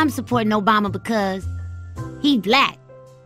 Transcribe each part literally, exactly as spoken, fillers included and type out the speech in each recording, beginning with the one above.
I'm supporting Obama because he black.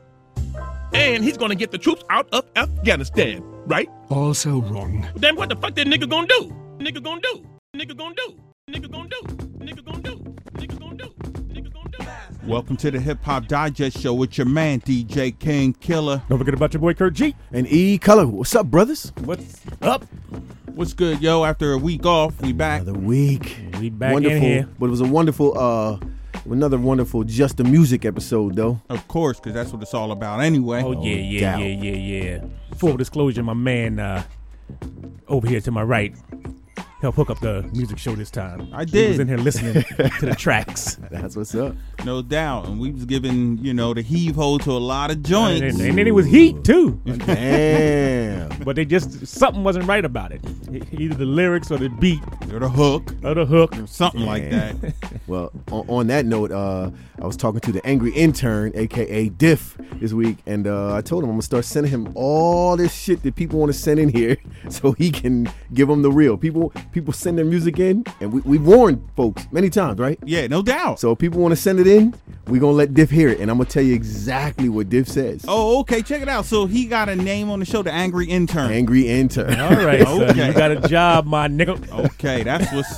And he's gonna get the troops out of Afghanistan, right? Also wrong. Then what the fuck that nigga gonna do? Nigga gonna do? Nigga gonna do? Nigga gonna do? Nigga gonna do? Nigga gonna do? Nigga gonna do? Welcome to the Hip Hop Digest Show with your man D J King Killer. Don't forget about your boy Kurt G. And E Color. What's up, brothers? What's up? What's good, yo? After a week off, we back. Another week. We back wonderful, in here. But it was a wonderful, uh, another wonderful Just the Music episode, though. Of course, because that's what it's all about anyway. Oh, yeah, yeah, doubt. yeah, yeah, yeah. Full disclosure, my man uh, over here to my right helped hook up the music show this time. I He did. was in here listening to the tracks. That's what's up. No doubt. And we was giving, you know, the heave-ho to a lot of joints. And, and then it was heat, too. Damn. But they just, something wasn't right about it. Either the lyrics or the beat Or the hook. or the hook. Something like that. Well, on, on that note, uh, I was talking to the Angry Intern, a k a. Diff, this week, and uh, I told him I'm going to start sending him all this shit that people want to send in here so he can give them the real. People people send their music in, and we, we've warned folks many times, right? Yeah, no doubt. So if people want to send it in, we're going to let Diff hear it, and I'm going to tell you exactly what Diff says. Oh, okay. Check it out. So he got a name on the show, the Angry Intern. Angry Intern. All right, so Okay. you got a job, my nigga. Okay, that's what's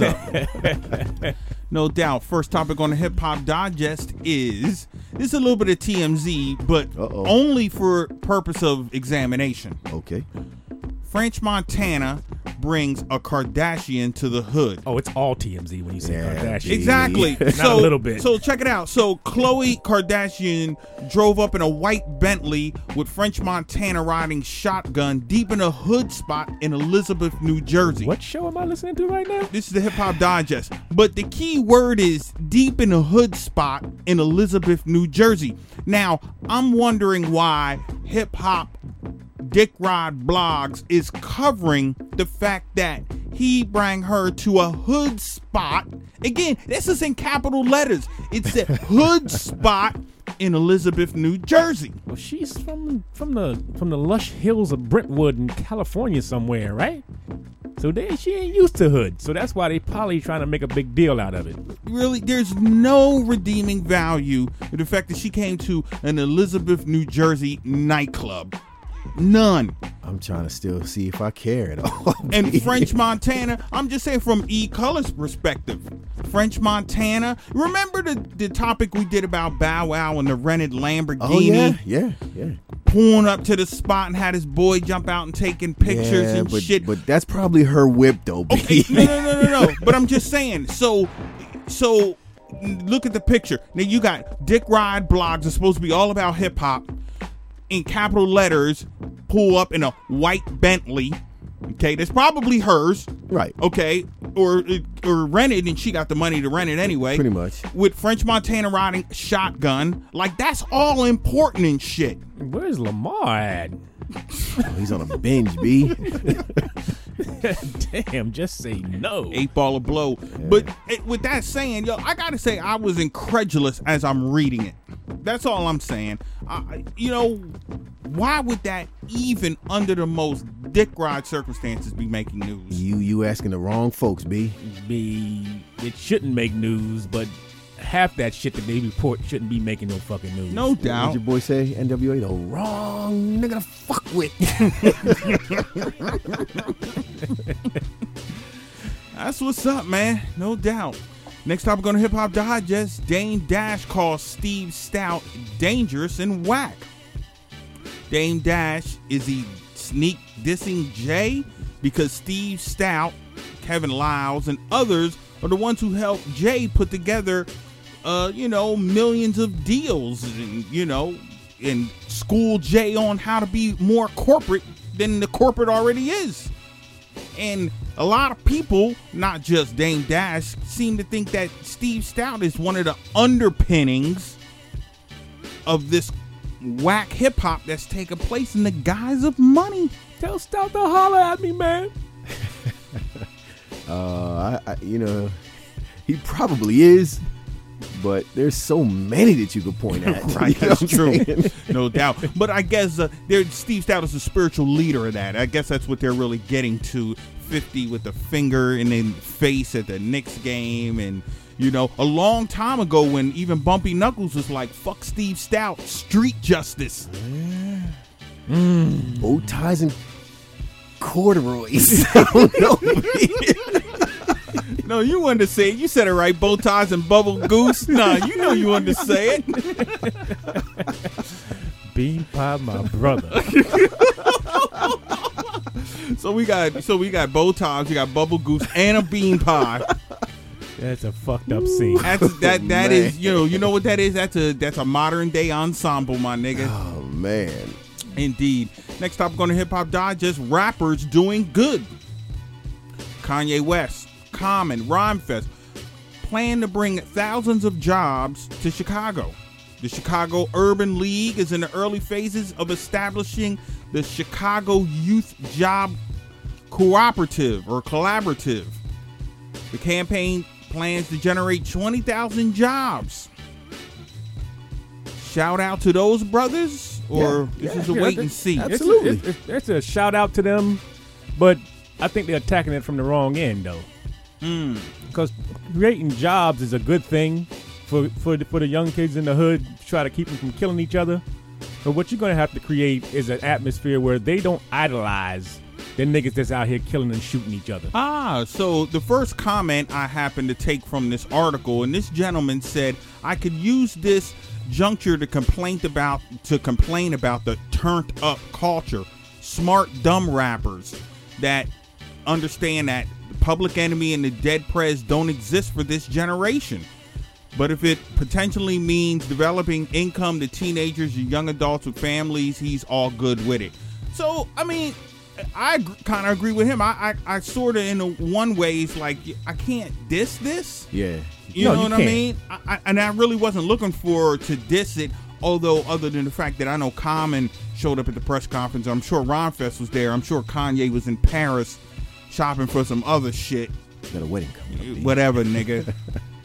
up. No doubt. First topic on the Hip Hop Digest is this is a little bit of T M Z, but Uh-oh. only for purpose of examination. Okay. French Montana brings a Kardashian to the hood. Oh, it's all T M Z when you say Yeah, Kardashian. Exactly. Not so, a little bit. So check it out. So Khloe Kardashian drove up in a white Bentley with French Montana riding shotgun deep in a hood spot in Elizabeth, New Jersey. What show am I listening to right now? This is the Hip Hop Digest. But the key word is deep in a hood spot in Elizabeth, New Jersey. Now, I'm wondering why hip hop Dick Rod Blogs is covering the fact that he bring her to a hood spot. Again, this is in capital letters. It's a hood spot in Elizabeth, New Jersey. Well, she's from from the from the lush hills of Brentwood in California somewhere, right? So they, she ain't used to hood. So that's why they probably trying to make a big deal out of it. Really, there's no redeeming value in the fact that she came to an Elizabeth, New Jersey nightclub. None. I'm trying to still see if I care at all. And French Montana, I'm just saying from E Color's perspective, French Montana. Remember the, the topic we did about Bow Wow and the rented Lamborghini? Oh, yeah, yeah, yeah. Pulling up to the spot and had his boy jump out and taking pictures yeah, and but, shit. But that's probably her whip, though, B. Okay, no, no, no, no, no. But I'm just saying. So, so look at the picture. Now you got Dick Rod Blogs. It's supposed to be all about hip hop. In capital letters, pull up in a white Bentley. Okay, that's probably hers. Right. Okay, or or rented, and she got the money to rent it anyway. Pretty much. With French Montana riding shotgun, like that's all important and shit. Where's Lamar at? Oh, he's on a binge, B. Damn, just say no. Eight ball of blow. But it, with that saying, yo, I gotta say I was incredulous as I'm reading it. That's all I'm saying. I, you know, why would that even under the most dick ride circumstances be making news? You you asking the wrong folks, B. Be it shouldn't make news, but half that shit that they report shouldn't be making no fucking news. No What doubt. did your boy say? N W A, the wrong nigga to fuck with. That's what's up, man. No doubt. Next topic on the Hip Hop Digest, Dame Dash calls Steve Stout dangerous and whack. Dame Dash, is he sneak dissing Jay? Because Steve Stout, Kevin Liles, and others are the ones who helped Jay put together, uh, you know, millions of deals and, you know, and school Jay on how to be more corporate than the corporate already is. And a lot of people, not just Dame Dash, seem to think that Steve Stout is one of the underpinnings of this whack hip hop that's taking place in the guise of money. Tell Stout to holler at me, man. uh, I, I, you know, he probably is, but there's so many that you could point at. Right, You know that's what I'm true. saying? No doubt. But I guess uh, there, Steve Stout is the spiritual leader of that. I guess that's what they're really getting to. fifty with the finger and then face at the Knicks game, and You know, a long time ago when even Bumpy Knuckles was like, fuck Steve Stout, street justice. Mm. Bow ties and corduroys. I don't know. No, you wanted to say it. You said it right. Bow ties and bubble goose. Nah, you know you wanted to say it. Bean pie, my brother. So we got so we got bow ties, we got bubble goose, and a bean pie. That's a fucked up scene. That's that that Oh, is man. you know you know what that is. That's a that's a modern day ensemble, my nigga. Oh man. Indeed. Next topic on the Hip Hop Digest: rappers doing good. Kanye West, Common, Rhymefest plan to bring thousands of jobs to Chicago. The Chicago Urban League is in the early phases of establishing the Chicago Youth Job Cooperative or Collaborative. The campaign plans to generate twenty thousand jobs. Shout out to those brothers, or Yeah, this is yeah, a yeah, wait that- and see. It's- Absolutely. It's, it's, it's a shout out to them, but I think they're attacking it from the wrong end, though. Mm. Because creating jobs is a good thing for for the, for the young kids in the hood to try to keep them from killing each other. But what you're going to have to create is an atmosphere where they don't idolize the niggas that's out here killing and shooting each other. Ah, so the first comment I happened to take from this article, and this gentleman said, I could use this juncture to complain about to complain about the turned up culture. Smart, dumb rappers that understand that the Public Enemy and the Dead Prez don't exist for this generation. But if it potentially means developing income to teenagers and young adults with families, he's all good with it. So, I mean, I kind of agree with him. I, I, I sort of, in a one ways, like, I can't diss this. Yeah. You No, know you what I can't. mean? I, I, and I really wasn't looking for to diss it, although other than the fact that I know Common showed up at the press conference. I'm sure Ron Fest was there. I'm sure Kanye was in Paris shopping for some other shit. Got a wedding coming up. B. Whatever, nigga.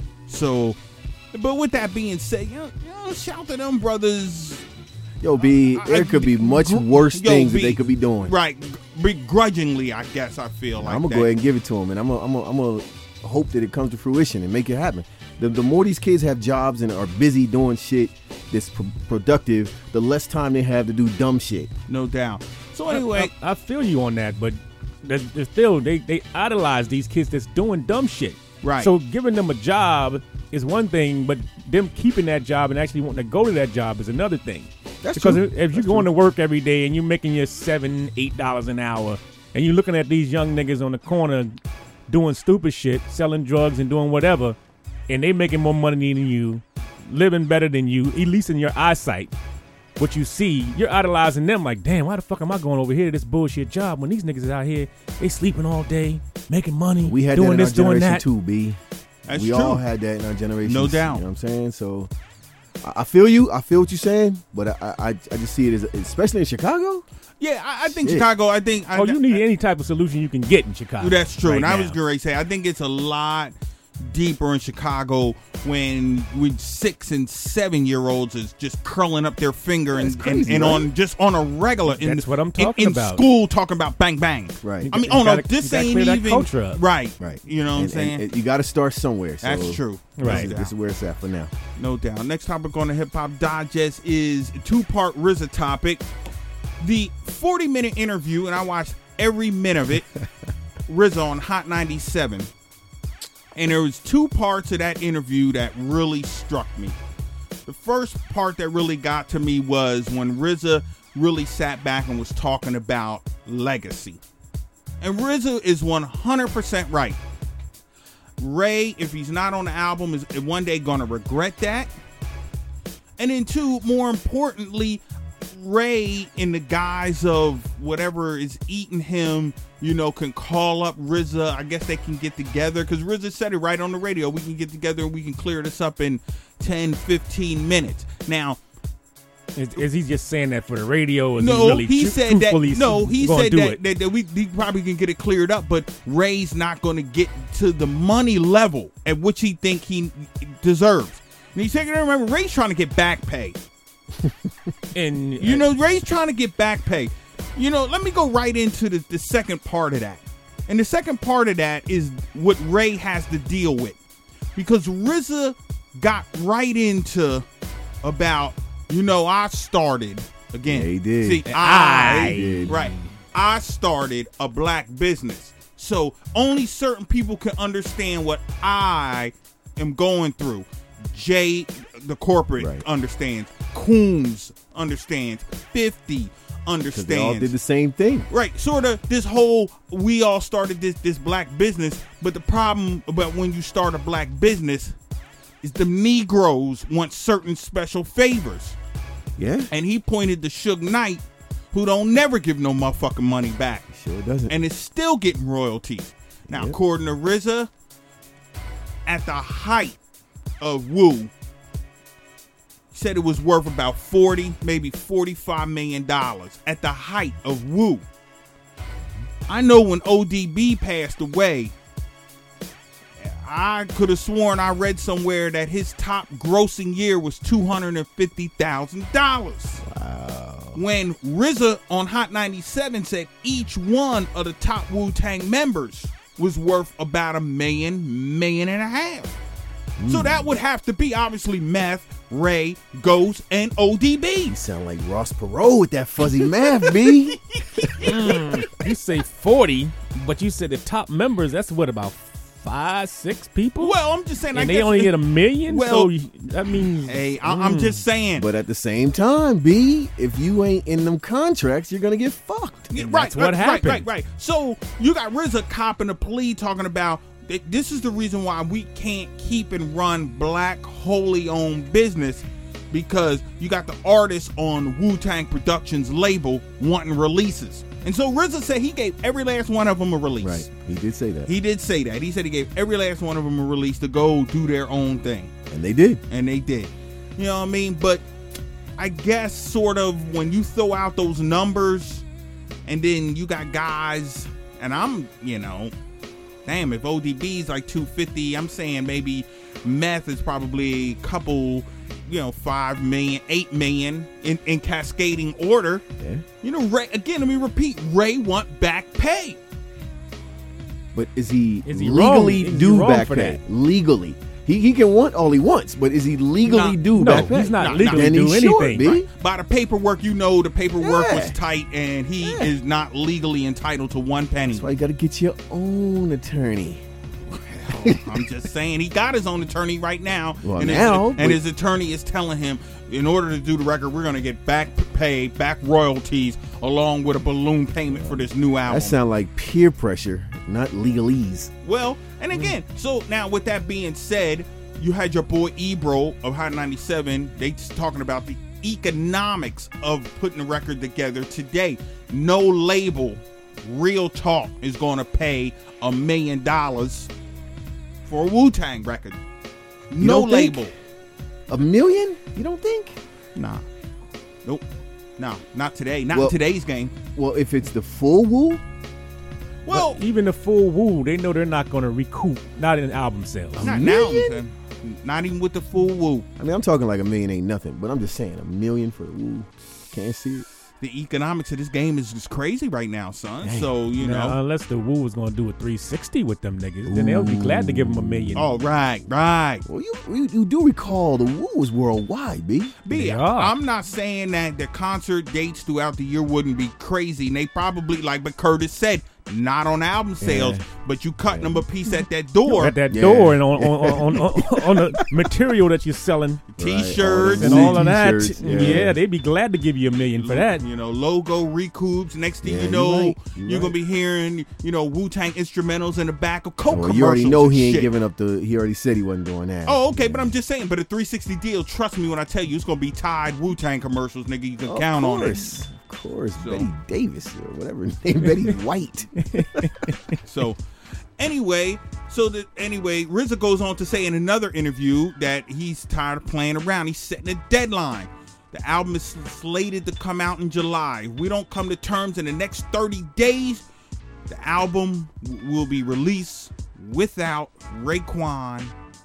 So, but with that being said, you know, you know, shout to them brothers. Yo, B, I- there I- could be much gr- worse Yo, things that B, they could be doing. Right. Begrudgingly, I guess I feel like I'm gonna that. go ahead and give it to them, and I'm gonna, I'm gonna, I'm gonna hope that it comes to fruition and make it happen. The, the more these kids have jobs and are busy doing shit that's pro- productive, the less time they have to do dumb shit. No doubt. So anyway, I, I, I feel you on that, but they're, they're still they they idolize these kids that's doing dumb shit. Right. So giving them a job is one thing, but them keeping that job and actually wanting to go to that job is another thing. That's because true. if, if you're That's going true. to work every day and you're making your seven, eight dollars an hour, and you're looking at these young niggas on the corner doing stupid shit, selling drugs and doing whatever, and they making more money than you, living better than you, at least in your eyesight. What you see, you're idolizing them like, damn, why the fuck am I going over here to this bullshit job when these niggas is out here, they sleeping all day, making money, We had doing that in this, our doing generation that. too, B. That's we true. all had that in our generation. No doubt. You know what I'm saying? So I, I feel you. I feel what you're saying, but I, I, I just see it as, especially in Chicago. yeah, I, I think Shit. Chicago. I think. I, Oh, you need any type of solution you can get in Chicago. That's true. right and I now. was going to say, I think it's a lot deeper in Chicago when with six and seven year olds is just curling up their finger and, That's crazy, and, and right? on just on a regular. In, That's what I'm in- talking in about. school talking about bang bang. Right. I mean, You oh no, gotta- this you gotta ain't clear that even culture up. right. Right. You know what I'm And- saying? and- and you got to start somewhere. So That's true. Right. This, No this is doubt. where it's at for now. No doubt. Next topic on the Hip Hop Digest is a two-part R Z A topic. The forty-minute interview, and I watched every minute of it, R Z A on Hot ninety-seven. And there was two parts of that interview that really struck me. The first part that really got to me was when R Z A really sat back and was talking about legacy. And R Z A is one hundred percent right. Ray, if he's not on the album, is one day going to regret that. And then two, more importantly, Ray, in the guise of whatever is eating him, you know, can call up R Z A. I guess they can get together because R Z A said it right on the radio. We can get together and we can clear this up in ten, fifteen minutes. Now, Is, is he just saying that for the radio? Or is no, he, really he tru- said that. truthfully No, he gonna said do that, it? that, that we he probably can get it cleared up, but Ray's not going to get to the money level at which he think he deserves. And he's taking. Remember, Ray's trying to get back pay. And You know, Ray's trying to get back pay. You know, let me go right into the, the second part of that. And the second part of that is what Ray has to deal with. because R Z A got right into about, you know, I started again. Yeah, he did. See, I I did. right. I started a black business. So only certain people can understand what I am going through. Jay, the corporate, Right. understands. Coombs understands. fifty Because they all understands. did the same thing. Right, sort of this whole, we all started this this black business, but the problem about when you start a black business is the Negroes want certain special favors. Yeah, And he pointed to Suge Knight, who don't never give no motherfucking money back. sure doesn't. And is still getting royalties. Now, Yep. according to R Z A, at the height of Wu, said it was worth about forty, maybe forty-five million dollars at the height of Wu. I know when O D B passed away, I could have sworn I read somewhere that his top grossing year was two hundred fifty thousand dollars. Wow. When R Z A on Hot ninety-seven said each one of the top Wu-Tang members was worth about a million, million and a half. So that would have to be obviously Meth, Ray, Ghost, and O D B. You sound like Ross Perot with that fuzzy math, B. You say forty, but you said the top members, that's what, about five, six people? Well, I'm just saying. I and they guess only it- get a million? Well- so you- that means... Hey, I, I'm just saying. But at the same time, B, if you ain't in them contracts, you're gonna get fucked. Yeah, And right, that's what right, happened. Right, right, right. So you got R Z A copping a plea talking about that this is the reason why we can't keep and run black wholly owned business, because you got the artists on Wu-Tang Productions label wanting releases. And so R Z A said he gave every last one of them a release. Right. He did say that. He did say that. He said he gave every last one of them a release to go do their own thing. And they did. And they did. You know what I mean? But I guess sort of when you throw out those numbers and then you got guys, and I'm, you know, damn, if O D B's like two fifty, I'm saying maybe Meth is probably a couple, you know, five million, eight million in, in cascading order. Yeah. You know, Ray, again, let me repeat, Ray want back pay. But is he, Is he wrong? legally Is he due wrong back for pay? that? Legally. He he can want all he wants, but is he legally Nah, due no, back pay? he's not Nah, legally Then he do should anything. be. Right. By the paperwork, you know the paperwork Yeah. was tight, and he Yeah. is not legally entitled to one penny. That's why you got to get your own attorney. I'm just saying he got his own attorney right now, Well, and, now, his, but- and his attorney is telling him, in order to do the record, we're going to get back pay, back royalties, along with a balloon payment for this new album. That sound like peer pressure, not legalese. Well, and again, so now with that being said, you had your boy Ebro of Hot ninety-seven. They just talking about the economics of putting a record together today. No label, real talk, is going to pay a million dollars for a Wu-Tang record. No don't think? label. A million? You don't think? Nah. Nope. No, not today. Not Well- in today's game. Well, if it's the full Wu, Well, But even the full Wu, they know they're not going to recoup, not in album sales. not now. million? son. Not even with the full Wu. I mean, I'm talking like a million ain't nothing, but I'm just saying a million for the Wu. Can't see it. The economics of this game is just crazy right now, son. Dang. So, you Now, know. unless the Wu was going to do a three sixty with them niggas, then they'll be glad to give them a million. Oh, right, right. Well, you you, you do recall the Wu was worldwide, B. B, They are. I'm not saying that the concert dates throughout the year wouldn't be crazy. And they probably, like but Curtis said, not on album sales, Yeah. but you cutting them a piece at that door. At that Yeah. door and on on, on, on, on the material that you're selling T-shirts. and Wu all of that. t-shirts, Yeah. yeah. they'd be glad to give you a million for that. You know, logo recoups. Next thing Yeah, you you know, right, you you're right. gonna be hearing, you know, Wu-Tang instrumentals in the back of Coke Well, commercials. you already know and he ain't shit. giving up the. He already said he wasn't doing that. Oh, okay, but I'm just saying. But a three sixty deal, trust me when I tell you, it's gonna be tied Wu-Tang commercials, nigga. You can of count on it. course, of course, So- Betty Davis or whatever her name, Betty White. So, anyway, so that anyway, R Z A goes on to say in another interview that he's tired of playing around. He's setting a deadline. The album is slated to come out in July. If we don't come to terms in the next thirty days, the album w- will be released without Raekwon,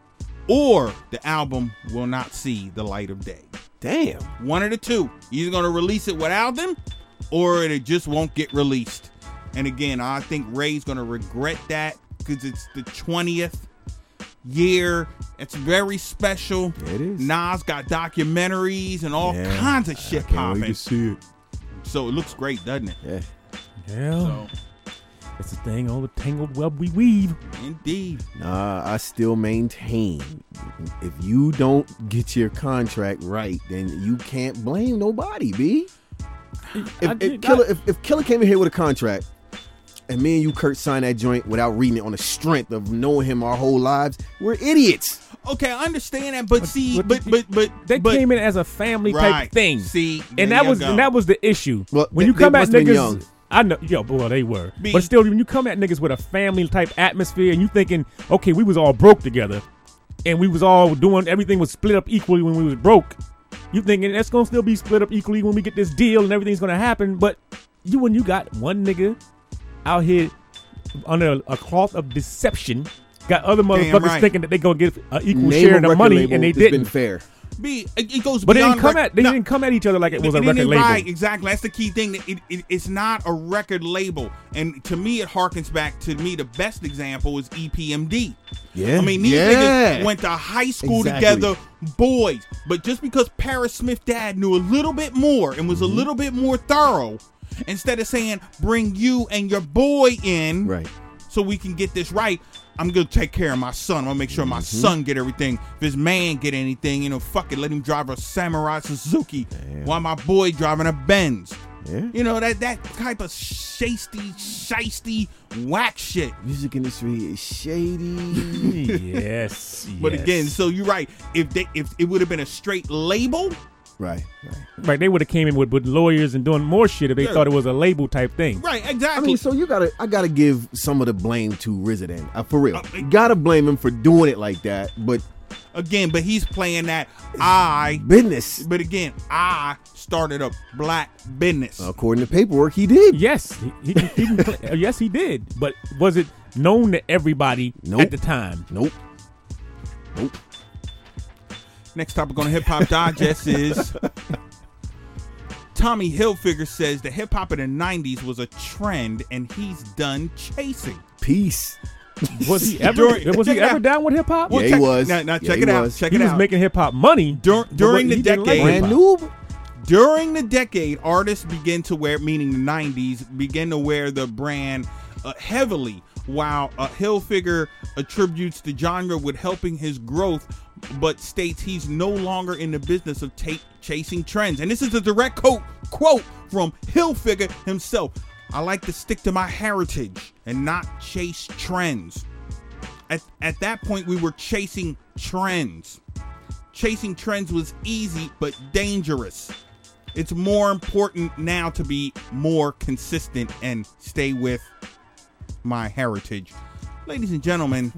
or the album will not see the light of day. Damn. One of the two. Either going to release it without them, or it just won't get released. And again, I think Ray's going to regret that because it's the twentieth year. It's very special. It is. Nas got documentaries and all Yeah. kinds of shit I can't wait popping. to see it. So it looks great, doesn't it? Yeah. Yeah. So It's the thing, all the tangled web we weave. indeed. Nah, I still maintain if you don't get your contract right, then you can't blame nobody, B. If, I- if, Killer, if, if Killer came in here with a contract and me and you, Kurt, signed that joint without reading it on the strength of knowing him our whole lives, we're idiots. Okay, I understand that, but see, but but the- but but They but, came in as a family right. type thing. See, there and that you was go. and that was the issue. Well, when they- you come they at must've been niggas, young. I know, yo, well they were, Be- but still, when you come at niggas with a family type atmosphere, and you thinking, okay, we was all broke together, and we was all doing everything was split up equally when we was broke. You thinking that's gonna still be split up equally when we get this deal and everything's gonna happen, but you when you got one nigga out here under a cloth of deception, got other motherfuckers right. thinking that they gonna get an equal Name share a of the record money, label and they that's been didn't. fair. B. It, it goes But they beyond didn't come rec- at they no. didn't come at each other like it was a It record isn't label. Right, exactly. That's the key thing. It, it, it's not a record label, and to me, it harkens back to me. The best example is E P M D. Yeah. I mean, these yeah. niggas went to high school Exactly. together, boys. But just because Paris Smith dad knew a little bit more and was Mm-hmm. a little bit more thorough, instead of saying bring you and your boy in, Right. so we can get this right, I'm gonna take care of my son. I'm gonna make sure my Mm-hmm. son get everything. If his man get anything, you know, fuck it, let him drive a Samurai Suzuki while my boy driving a Benz. Yeah. You know, that that type of shasty, shisty, whack shit. Music industry is shady. yes. But yes. again, so you're right. If they if it would have been a straight label, right. Right. right, they would have came in with, with lawyers and doing more shit if they Yeah. thought it was a label type thing. right? I Exactly. mean, so you gotta, I gotta give some of the blame to Resident. Uh, for real, Uh, you gotta blame him for doing it like that. But again, but he's playing that I. business, But again, I started a black business. according to paperwork, he did. Yes, he, he, he can cl- uh, yes he did. But was it known to everybody Nope. at the time? Nope. Nope. Next topic on Hip Hop Digest is Tommy Hilfiger says that hip hop in the nineties was a trend and he's done chasing. Peace. Was he ever During- was check he it ever out. down with hip hop? Yeah, he check, was. Now, now Yeah, check he it out. was. Check He it was out. making hip hop money Dur- but during he the didn't like decade- hip Brand hop. noob. During the decade, artists began to wear, meaning the nineties, began to wear the brand uh, heavily, while uh, Hilfiger attributes the genre with helping his growth, but states he's no longer in the business of ta- chasing trends. And this is a direct quote, quote from Hilfiger himself. I like to stick to my heritage and not chase trends. At, at that point, we were chasing trends. Chasing trends was easy but dangerous. It's more important now to be more consistent and stay with my heritage. Ladies and gentlemen,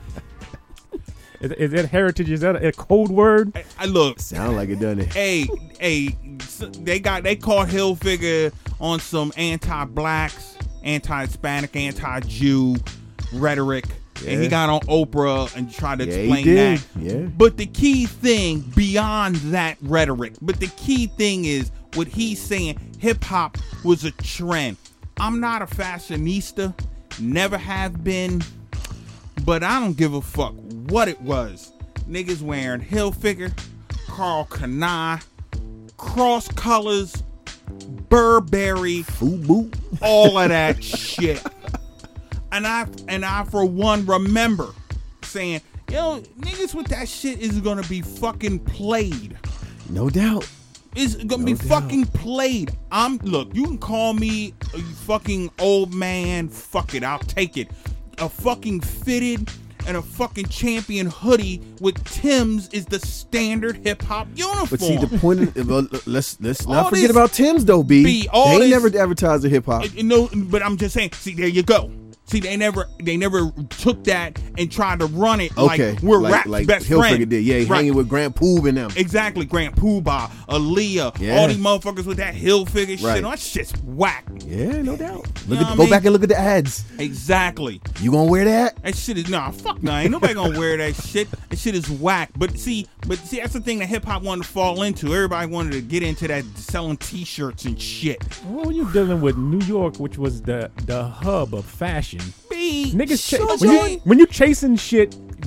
Is, is that heritage? Is that a code word? I, I look. Sound like it, doesn't it? Hey, hey, s- they got they caught Hilfiger on some anti-blacks, anti-Hispanic, anti-Jew rhetoric, and he Yeah. got on Oprah and tried to Yeah, he explain did. that. Yeah. But the key thing beyond that rhetoric, but the key thing is what he's saying. Hip hop was a trend. I'm not a fashionista, never have been, but I don't give a fuck what it was. Niggas wearing Hilfiger, Carl Kanai, Cross Colors, Burberry, Fubu. all of that shit. And I and I for one remember saying, yo, niggas with that shit is gonna be fucking played. No doubt. It's gonna No be doubt. fucking played. I'm look, you can call me a fucking old man, fuck it, I'll take it. A fucking fitted and a fucking champion hoodie with Tim's is the standard hip hop uniform. But see, the point of well, let's let's All not forget this- about Tim's though, B. B, all they ain't this- never advertised the hip hop. Uh, no, but I'm just saying. See, there you go. See, they never, they never took that and tried to run it Okay, like we're like, rap's like best Hilfiger friend. did. Yeah, he Right. hanging with Grant Poob and them. Exactly, Grant Poobah, Aaliyah, Yeah. all these motherfuckers with that Hilfiger shit. Right. Oh, that shit's whack. Yeah, no doubt. You Look know at what go I back mean? and look at the ads. Exactly. You gonna wear that? That shit is nah, fuck nah. Ain't nobody gonna wear that shit. That shit is whack. But see, but see, that's the thing that hip hop wanted to fall into. Everybody wanted to get into that selling T-shirts and shit. Well, when you're dealing with New York, which was the the hub of fashion, B, niggas cha- so when, you, when you chasing shit that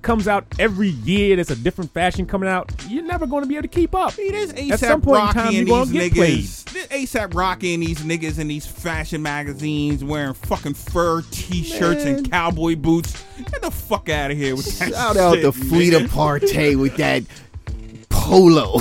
comes out every year. There's a different fashion coming out. You're never going to be able to keep up. See, there's At some ASAP point in Rocky time, and you're going these to get played. niggas. There's ASAP Rocky and these niggas in these fashion magazines wearing fucking fur t-shirts Man. and cowboy boots. Get the fuck out of here with that Shout out shit, to Fleeta nigga. Partey with that polo.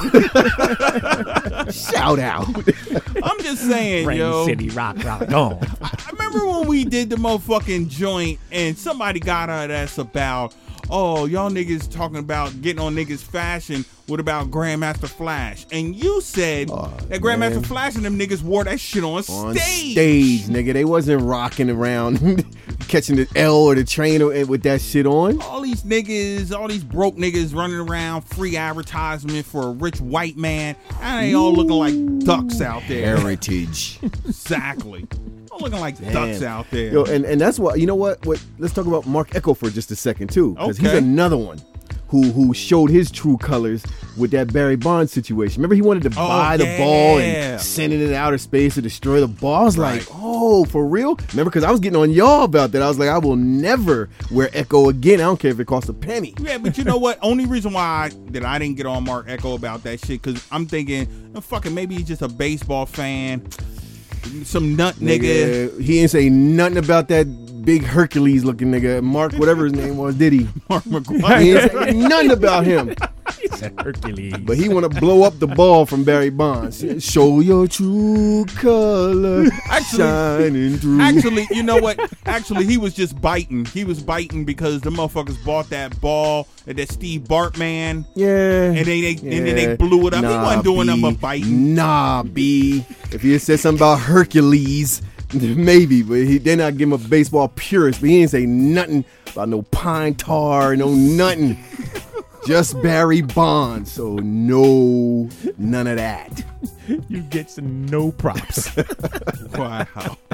Shout out. I'm just saying, Rain yo. City, rock, rock, on. I remember when we did the motherfucking joint and somebody got at us about, oh, y'all niggas talking about getting on niggas fashion. What about Grandmaster Flash? And you said Oh, that Grandmaster man. Flash and them niggas wore that shit on, On stage. stage, nigga. They wasn't rocking around catching the L or the train or- with that shit on. All these niggas, all these broke niggas running around, free advertisement for a rich white man. And they all looking like ducks out there. Heritage. Exactly. All looking like Damn. ducks out there. Yo, and, and that's what, you know what? What? Let's talk about Mark Echo for just a second, too. Because he's Okay. another one who who showed his true colors with that Barry Bonds situation. Remember, he wanted to Oh, buy the ball yeah. and send it into outer space to destroy the ball. I was Right. like, oh, for real? Remember, because I was getting on y'all about that. I was like, I will never wear Echo again. I don't care if it costs a penny. Yeah, but you know what? Only reason why I, that I didn't get on Mark Echo about that shit, because I'm thinking, oh, fucking maybe he's just a baseball fan. Some nut nigga. Nigga, he didn't say nothing about that big Hercules looking nigga. Mark, whatever his name was, did he? Mark He McGuire. didn't say nothing about him. Hercules. But he want to blow up the ball from Barry Bonds. Show your true color Actually- shining through. Actually, you know what? Actually, he was just biting. He was biting because the motherfuckers bought that ball at that Steve Bartman. yeah. And they, they and then they yeah. blew it up. He Nah, wasn't doing B. nothing but biting. Nah, B. If he had said something about Hercules, maybe. But he did not give him a baseball purist. But he didn't say nothing about no pine tar, no nothing. Just Barry Bonds. So no, none of that. You get some no props. Wow.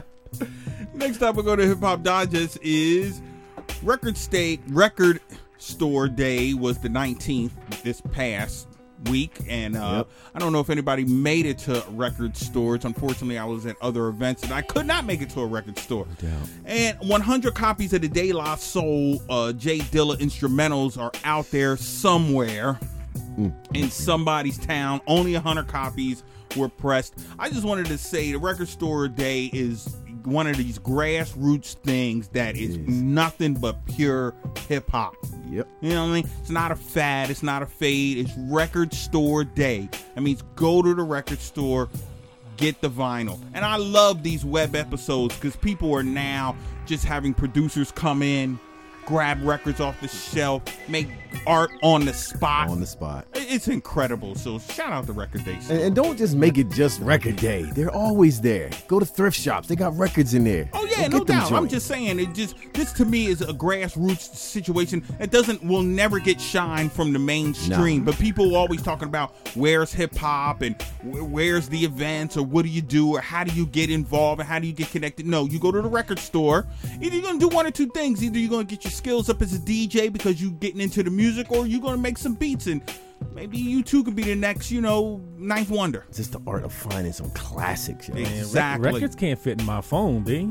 Next up, we're going to Hip Hop Digest is Record State Record Store Day was the nineteenth this past week, and uh, Yep. I don't know if anybody made it to record stores. Unfortunately, I was at other events and I could not make it to a record store. And one hundred copies of the De La Soul uh, Jay Dilla instrumentals are out there somewhere in somebody's town. Only one hundred copies were pressed. I just wanted to say the Record Store Day is one of these grassroots things that is It is. nothing but pure hip hop. Yep. You know what I mean? It's not a fad. It's not a fade. It's Record Store Day. That means go to the record store, get the vinyl. And I love these web episodes because people are now just having producers come in, grab records off the shelf, make art on the spot. On the spot. It's incredible. So shout out to Record Day. And, and don't just make it just record day. They're always there. Go to thrift shops. They got records in there. Oh yeah, Go no get them doubt. I'm joints. just saying it just this to me is a grassroots situation. It doesn't will never get shine from the mainstream. Nah. But people always talking about where's hip hop and wh- where's the events or what do you do or how do you get involved and how do you get connected. No, you go to the record store. Either you're gonna do one or two things. Either you're gonna get your skills up as a D J because you're getting into the music, or you're gonna make some beats and maybe you too could be the next, you know, Ninth Wonder. It's just the art of finding some classics. Yo. Yeah. Man, rec- Exactly. records can't fit in my phone, B.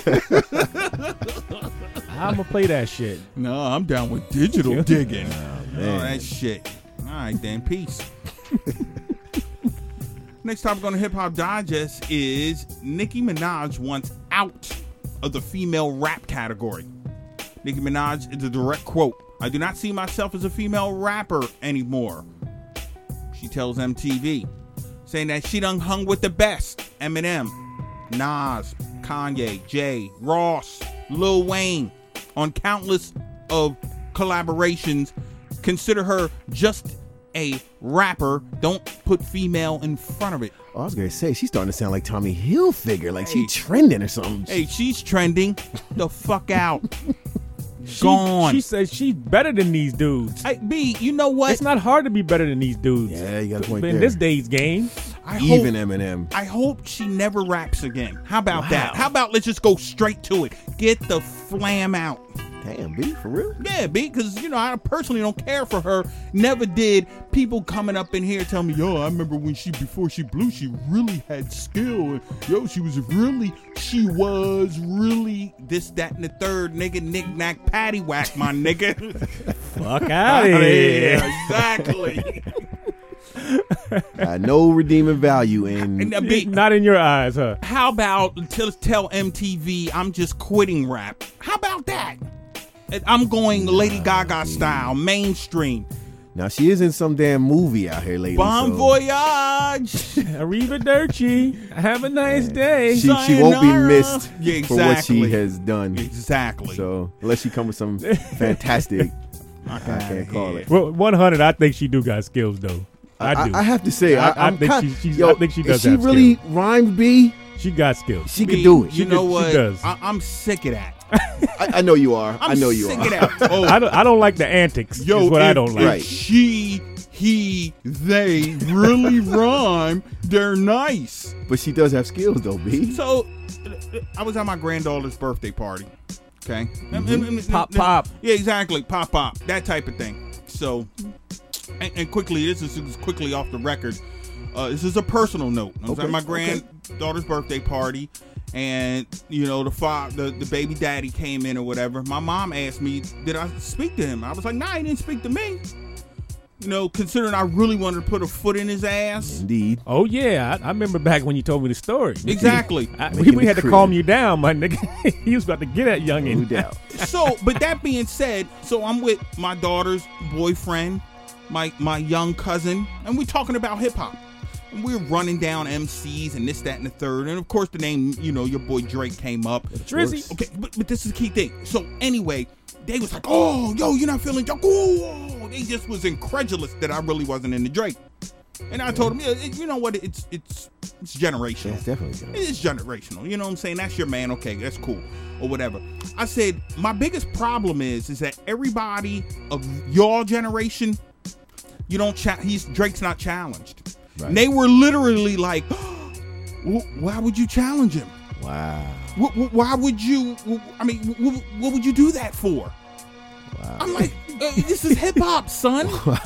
I'm gonna play that shit. No, I'm down with digital digging. man. Oh, that shit. All right, then. Peace. Next topic on the Hip Hop Digest is Nicki Minaj wants out of the female rap category. Nicki Minaj is a direct quote. I do not see myself as a female rapper anymore. She tells M T V, saying that she done hung with the best. Eminem, Nas, Kanye, Jay, Ross, Lil Wayne, on countless of collaborations. Consider her just a rapper. Don't put female in front of it. Oh, I was gonna say she's starting to sound like Tommy Hilfiger, like Hey. she trending or something. Hey, she's trending. The fuck out. She, Gone. She says she's better than these dudes. Hey, B, you know what? It's not hard to be better than these dudes. Yeah, you got a point In there. this day's game, I Even hope, Eminem. I hope she never raps again. How about Wow. that? How about let's just go straight to it. Get the flam out. Damn, B, for real? Yeah, B, because, you know, I personally don't care for her. Never did. People coming up in here telling me, yo, I remember when she, before she blew, she really had skill. And, yo, she was really, she was really this, that, and the third, nigga, knick-knack, paddywhack, my nigga. Fuck out of here. Exactly. Uh, no redeeming value in. And, uh, be- Not in your eyes, huh? How about tell, tell M T V I'm just quitting rap? How about that? I'm going Lady Gaga style, mainstream. Now she is in some damn movie out here lately. Bon so voyage. Arrivederci. Have a nice day. She, she won't be Sayonara. missed Yeah, for what she exactly. has done. Exactly. So unless she come with some fantastic, I can't call it. Well, one hundred, I think she do got skills, though. I, I, do. I have to say, I- I, I I'm think kind, she- she's- yo, I think she does If she have really rhymed B, she got skills. she Me, could do it. You She know could- what? she does. I, I'm sick of that. I, I know you are. I'm I know you sick are. of that. Oh, I don't, I don't like the antics. yo, is what if, I don't like. if Right. she, he, they really rhyme, they're nice. But she does have skills, though, B. So, I was at my granddaughter's birthday party. Okay, Mm-hmm. Pop, pop. Yeah, exactly. Pop, pop. That type of thing. So, and, and quickly, this is, this is quickly off the record. Uh, this is a personal note. I was Okay, at my okay. granddaughter's birthday party, and you know the fa- the the baby daddy came in or whatever. My mom asked me, "Did I speak to him?" I was like, "Nah, he didn't speak to me." You know, considering I really wanted to put a foot in his ass. Indeed. Oh, yeah. I, I remember back when you told me the story. Exactly. I, Making we we it had to crazy. calm you down, my nigga. He was about to get at No youngin. doubt. So, but that being said, so I'm with my daughter's boyfriend, my my young cousin, and we're talking about hip hop. And we're running down M Cs and this, that, and the third. And of course, the name, you know, your boy Drake came up. Drizzy. Okay, but, but this is the key thing. So anyway, they was like, oh, yo, you're not feeling Drake. Oh, they just was incredulous that I really wasn't into Drake. And I told them, yeah, it, you know what? It's it's it's generational. Yeah, it's definitely good. It's generational. You know what I'm saying? That's your man. Okay, that's cool. Or whatever. I said, my biggest problem is, is that everybody of your generation, you don't, cha- he's, Drake's not challenged. Right. And they were literally like, why would you challenge him? Wow. Wh- wh- Why would you, I mean, wh- what would you do that for? Wow. I'm like, uh, this is hip hop, son.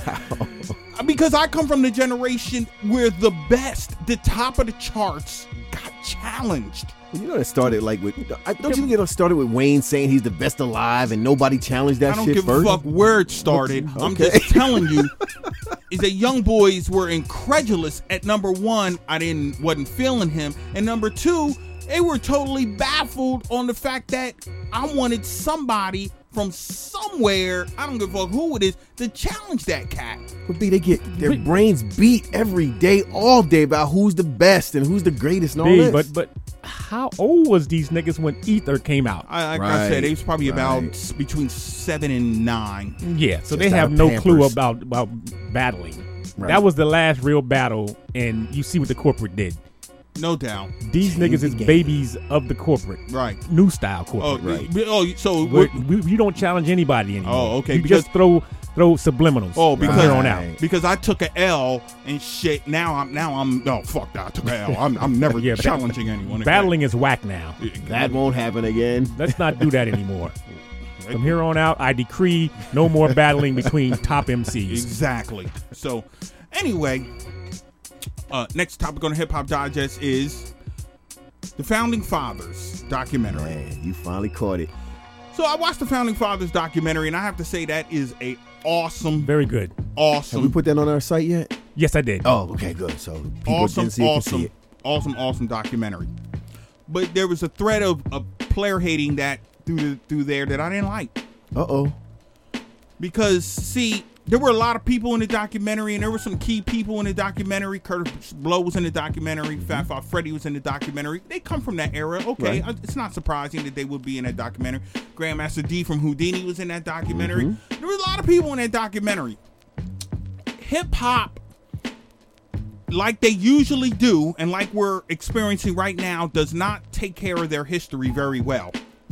Because I come from the generation where the best, the top of the charts, got challenged. You know, it started like with. I- Don't you think it started with Wayne saying he's the best alive and nobody challenged that I don't shit give first? a fuck where it started. I'm Okay. just telling you, is that young boys were incredulous at number one. I didn't wasn't feeling him, and number two, they were totally baffled on the fact that I wanted somebody from somewhere, I don't give a fuck who it is, to challenge that cat. But B, they get their brains beat every day, all day about who's the best and who's the greatest and all B, this. but but how old was these niggas when Ether came out? I, like I Right, said, it was probably about right. s- between seven and nine. Yeah, so Just they out have of no Pampers. clue about about battling. Right. That was the last real battle, and you see what the corporate did. No doubt. These Change niggas the is game. babies of the corporate, Right. new style Oh, corporate. Right. right. Oh, so We're- we're- we, you don't challenge anybody anymore. Oh, okay, You because- just throw throw subliminals. Oh, from because here on out. Right. because I took a L and shit. Now I'm now I'm no fuck that. I took a L. I'm I'm never Yeah, but challenging anyone. Battling is whack now. that won't happen again. Let's not do that anymore. From here on out, I decree no more battling between top M Cs. Exactly. So, anyway, uh, next topic on the Hip Hop Digest is the Founding Fathers documentary. Man, you finally caught it. So I watched the Founding Fathers documentary, and I have to say that is a awesome, Very good. Have awesome, we put that on our site yet? Yes, I did. Oh, okay, good. So people awesome, didn't see it, can awesome, see it. awesome, awesome documentary. But there was a thread of, of player hating that through the, through there that I didn't like. Uh oh. Because, see, there were a lot of people in the documentary, and there were some key people in the documentary. Curtis Blow was in the documentary. Fat Five Freddy was in the documentary. They come from that era. Okay, Right. uh, it's not surprising that they would be in that documentary. Grandmaster D from Houdini was in that documentary. Mm-hmm. There were a lot of people in that documentary. Hip-hop, like they usually do, and like we're experiencing right now, does not take care of their history very well.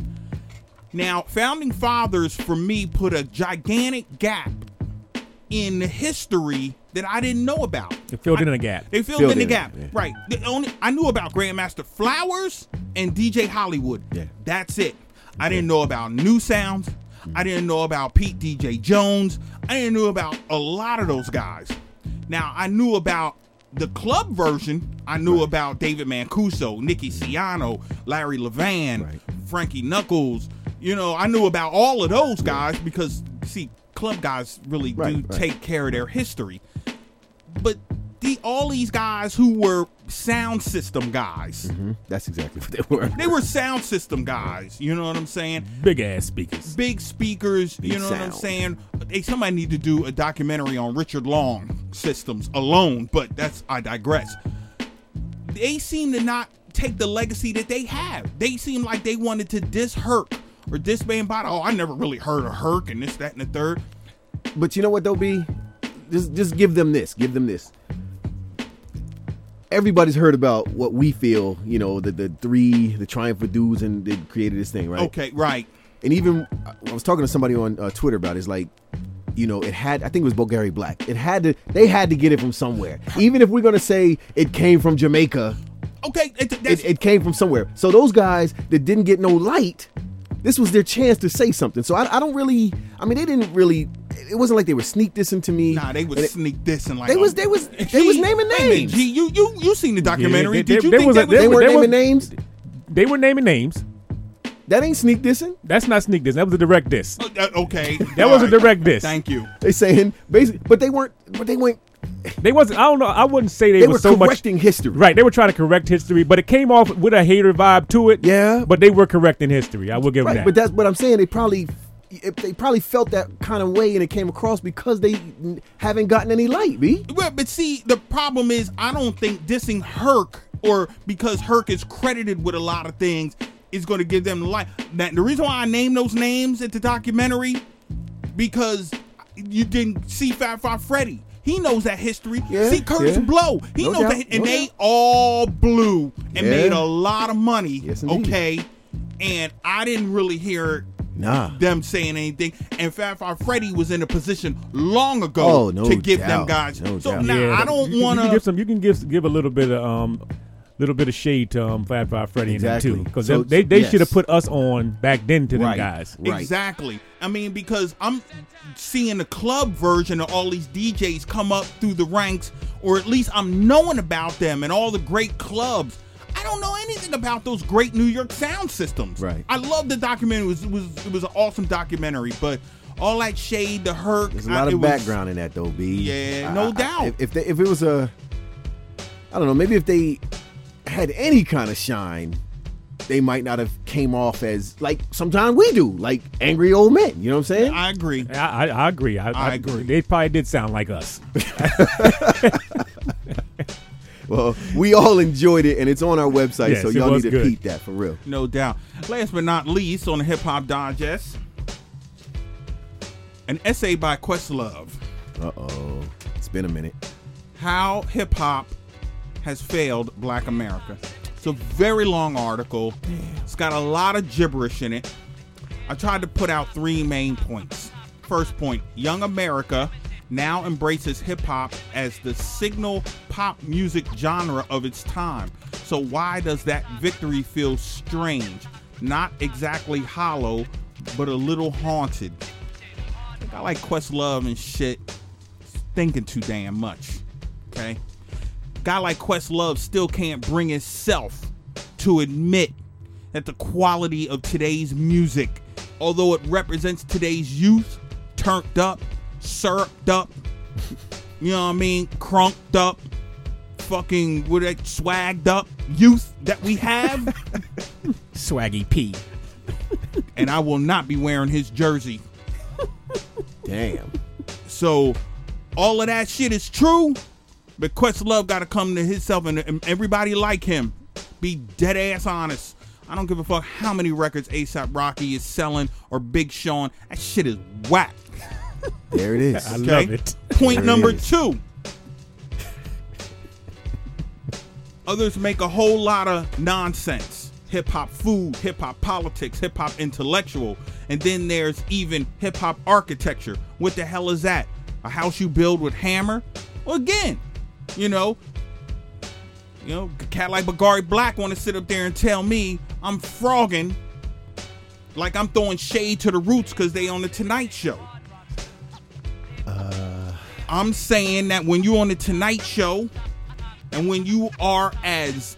Now, Founding Fathers, for me, put a gigantic gap in the history that I didn't know about. It filled I- in a gap. They filled, Filled in the in, gap. yeah. Right. The only I knew about Grandmaster Flowers and D J Hollywood. Yeah. That's it. I didn't know about New Sounds. I didn't know about Pete D J Jones. I didn't know about a lot of those guys. Now, I knew about the club version. I knew about David Mancuso, Nicky Ciano, Larry Levan, Right. Frankie Knuckles. You know, I knew about all of those guys because, see, club guys really Right, do right. take care of their history. But the all these guys who were sound system guys, Mhm. That's exactly what they were. they were sound system guys. You know what I'm saying? Big ass speakers. Big speakers. Big you know what I'm sound. saying? Hey, somebody need to do a documentary on Richard Long systems alone. But that's I digress. They seem to not take the legacy that they have. They seem like they wanted to diss Herc or diss Band Bada. Oh, I never really heard of Herc and this, that, and the third. But you know what, though, B? Just, just give them this. Give them this. Everybody's heard about what we feel, you know, the, the three, the Triumph of dudes, and they created this thing, right? Okay, right. And even, I was talking to somebody on uh, Twitter about it. It's like, you know, it had, I think it was Bulgari Black. It had to, they had to get it from somewhere. Even if we're going to say it came from Jamaica, Okay, it, that's, it, it came from somewhere. So those guys that didn't get no light, this was their chance to say something. So I, I don't really, I mean, they didn't really, it wasn't like they were sneak dissing to me. nah, they was And it- sneak this and like They was- they was- they was naming wait a minute, names. G, you you you seen the documentary? they- Did they- you they think was that a- was They were- weren't they naming were- names. They were naming names. That ain't sneak dissing. That's not sneak diss. That was a direct diss. Uh, uh, okay, That all was a right. direct diss. Thank you. They saying basically, but they weren't. But they weren't. They wasn't. I don't know. I wouldn't say they, They were were so much correcting history. right. They were trying to correct history, but it came off with a hater vibe to it. Yeah. But they were correcting history. I will give them Right. that. But that's what I'm saying. They probably, if they probably felt that kind of way, and it came across because they n- haven't gotten any light. B. Well, but see, the problem is, I don't think dissing Herc or because Herc is credited with a lot of things is going to give them the light. That the reason why I named those names at the documentary because you didn't see Fat Five Freddy. He knows that history. Yeah, see Curtis yeah. Blow. He No knows doubt, that, and no they doubt. all blew and Yeah. made a lot of money. Yes, indeed. Okay, and I didn't really hear Nah. them saying anything. And Fat Five Freddy was in a position long ago Oh, no to give them doubt. guys. No so doubt. now Yeah, I don't you- you want can give to. some. You can give give a little bit of um, little bit of shade to um, Fat Five Freddy Exactly. and them too, because So, they they yes. should have put us on back then to them Right. guys. Right. Exactly. I mean, because I'm seeing the club version of all these D Js come up through the ranks, or at least I'm knowing about them and all the great clubs. I don't know anything about those great New York sound systems. Right. I love the documentary. It was it was, it was an awesome documentary, but all that shade, the Herc. There's a I- lot it of was- background in that, though, B. Yeah, no I- I- doubt. If, if they, if it was a, I don't know, maybe if they had any kind of shine, they might not have came off as like sometimes we do, like angry old men. You know what I'm saying? I agree. I, I, I agree. I, I agree. They probably did sound like us. Well, we all enjoyed it, and it's on our website, Yes, so it y'all need was to good. peep that for real. No doubt. Last but not least, on the Hip Hop Digest, an essay by Questlove. Uh oh, it's been a minute. How hip hop has failed Black America. It's a very long article. It's got a lot of gibberish in it. I tried to put out three main points. First point, young America now embraces hip hop as the signal pop music genre of its time. So why does that victory feel strange? Not exactly hollow, but a little haunted. I think I like Questlove and shit thinking too damn much. Okay? Guy like Questlove still can't bring himself to admit that the quality of today's music, although it represents today's youth, turned up, syruped up, you know what I mean, crunked up, fucking with that swagged up youth that we have, Swaggy P. and I will not be wearing his jersey. Damn. So all of that shit is true, but Questlove got to come to himself, and, and everybody like him be dead ass honest. I don't give a fuck how many records ASAP Rocky is selling or Big Sean. That shit is whack. There it is. I Okay? love it. Point There it number is. two. Others make a whole lot of nonsense. Hip hop food, hip hop politics, hip hop intellectual, and then there's even hip hop architecture. What the hell is that? A house you build with hammer? Well, again, you know, you know, a cat like Bagari Black want to sit up there and tell me I'm frogging like I'm throwing shade to the Roots because they on the Tonight Show. I'm saying that when you're on the Tonight Show and when you are as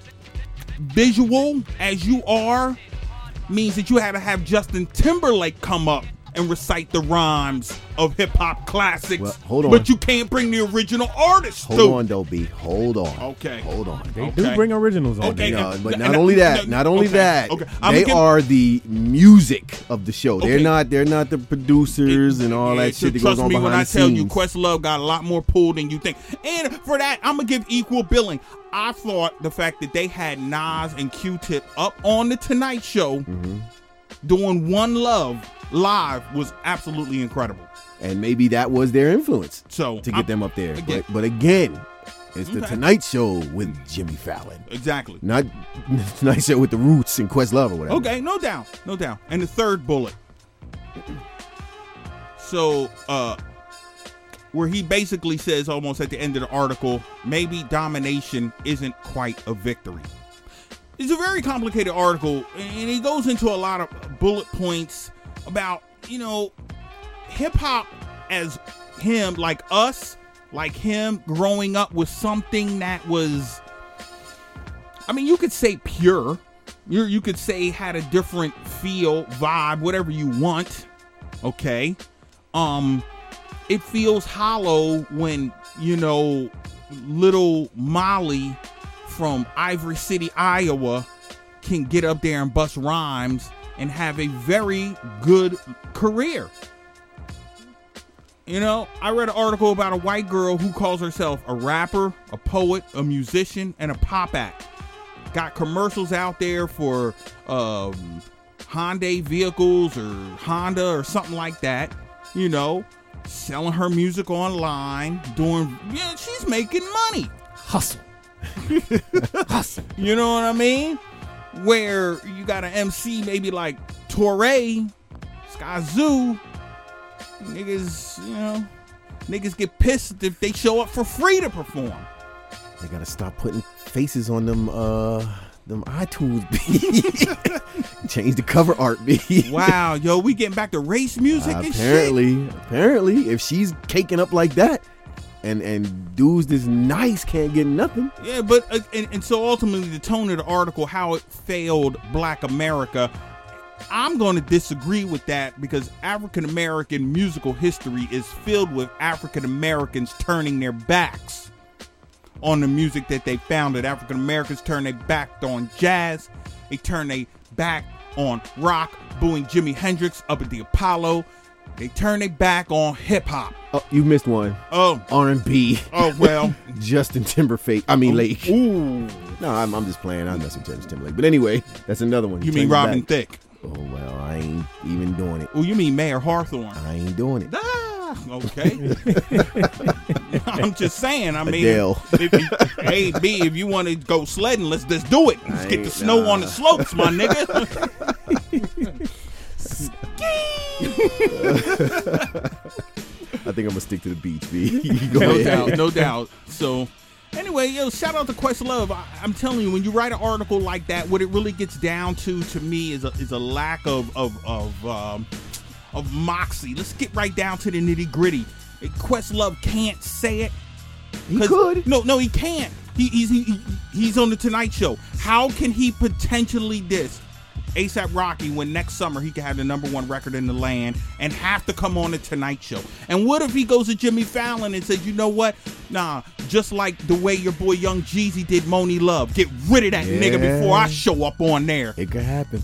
visual as you are, means that you had to have Justin Timberlake come up and recite the rhymes of hip hop classics. Well, hold on. But you can't bring the original artist. Hold to. on, though, B. Hold on. Okay. Hold on. They Okay. do bring originals on. Okay. there. No, and- but and- not and- only that, no, not only okay, that, okay. I'm they gonna give- are the music of the show. They're Okay. not. They're not the producers and all Yeah, that shit that trust goes on me behind when I the tell scenes. you, Questlove got a lot more pull than you think. And for that, I'm gonna give equal billing. I thought the fact that they had Nas and Q-Tip up on the Tonight Show Mm-hmm. doing One Love live was absolutely incredible. and maybe that was their influence So to get I'm- them up there. again- But, but again, it's the Okay. Tonight Show with Jimmy Fallon, Exactly. not the Tonight Show with the Roots and Questlove or whatever. Okay, no doubt, no doubt. And the third bullet. So, uh, where he basically says almost at the end of the article, maybe domination isn't quite a victory. It's a very complicated article, and he goes into a lot of bullet points about, you know, hip hop as him, like us, like him growing up with something that was, I mean, you could say pure. You you could say had a different feel, vibe, whatever you want. Okay. Um, it feels hollow when, you know, little Molly from Ivory City, Iowa can get up there and bust rhymes and have a very good career. You know, I read an article about a white girl who calls herself a rapper, a poet, a musician, and a pop act. Got commercials out there for um, Hyundai vehicles or Honda or something like that. You know, selling her music online, doing, yeah, she's making money. Hustle. Hustle. You know what I mean? Where you got an M C maybe like Torre, Skyzoo, niggas, you know, niggas get pissed if they show up for free to perform. They gotta stop putting faces on them. Uh, them iTunes. B. Change the cover art. B. Wow, yo, we getting back to race music and shit. apparently, apparently, if she's caking up like that, and and dudes this nice can't get nothing. Yeah, but uh, and, and so ultimately the tone of the article, how it failed Black America, I'm going to disagree with that because African American musical history is filled with African Americans turning their backs on the music that they founded. African Americans turned their back on jazz. They turned their back on rock, booing Jimi Hendrix up at the Apollo. They turned their back on hip hop. Oh, you missed one. Oh, R and B. oh well. Justin Timberlake. I mean Lake. Ooh. No, I'm, I'm just playing. I'm messing with Justin Timberlake. But anyway, that's another one. You Turn mean your Robin back. Thicke? Oh well, I ain't even doing it. Oh, you mean Mayor Hawthorne? I ain't doing it. Ah, okay. I'm just saying. I mean, Adele. if you, hey B, if you want to go sledding, let's let's do it. Let's I get the ain't- snow nah. on the slopes, my nigga. I think I'm gonna stick to the beach, B. You go No ahead. doubt, no doubt. So, anyway, yo, shout out to Questlove. I, I'm telling you, when you write an article like that, what it really gets down to, to me, is a is a lack of of of um, of moxie. Let's get right down to the nitty gritty. Questlove can't say it. He 'Cause- could. No, no, he can't. He, he's he, he's on the Tonight Show. How can he potentially diss ASAP Rocky when next summer he could have the number one record in the land and have to come on the Tonight Show? And what if he goes to Jimmy Fallon and says, you know what? Nah, just like the way your boy Young Jeezy did Moni Love, get rid of that Yeah. nigga before I show up on there. It could happen.